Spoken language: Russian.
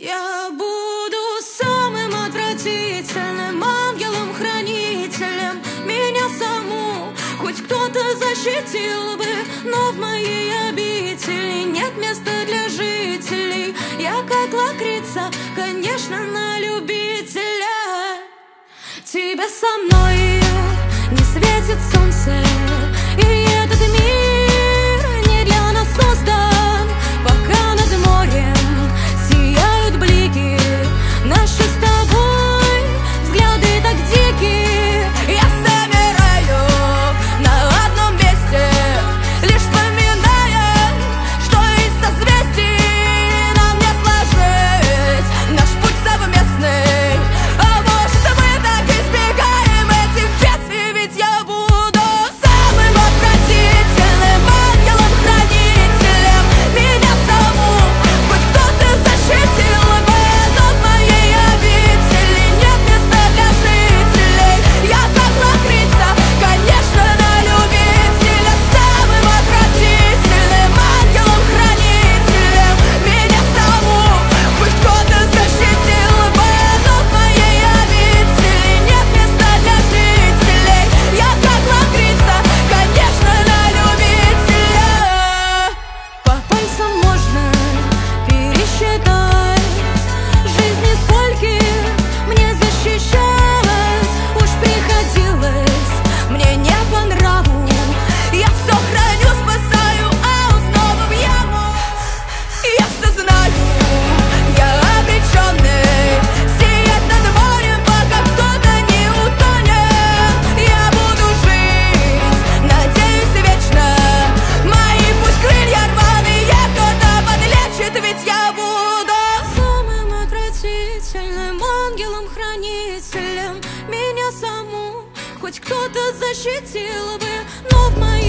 Я буду самым отвратительным ангелом-хранителем. Меня саму хоть кто-то защитил бы, но в моей обители нет места для жителей. Я как лакрица, конечно, на любителя. Тебя со мной не светит солнце, и этот мир не для нас создан. Пока над морем сияют блики, наши с тобой взгляды так дикие. Я замираю на одном месте, лишь вспоминая, что из созвездий нам не сложить наш путь совместный. А может, мы так избегаем этих бедствий, ведь я буду самым отвратительным ангелом-хранителем. Меня саму хоть кто-то защитил бы, но в моей обители нет места для жителей. Я как лакрица, конечно, на любителя. Самым отвратительным ангелом-хранителем. Меня саму хоть кто-то защитил бы, но в моей обители нет места для жителей. Я как лакрица, конечно, на любителя. По пальцам можно пересчитать жизни, скольких мне защищать уж приходилось мне не по нраву. Я все храню, спасаю, а снова в яму. Я все знаю, я обреченный сиять над морем, пока кто-то не утонет. Я буду жить, надеюсь, вечно. Мои пусть крылья рваные кто-то подлечит, ведь я буду самым отвратительным ангелом-хранителем. Меня саму хоть кто-то защитил бы, но в моей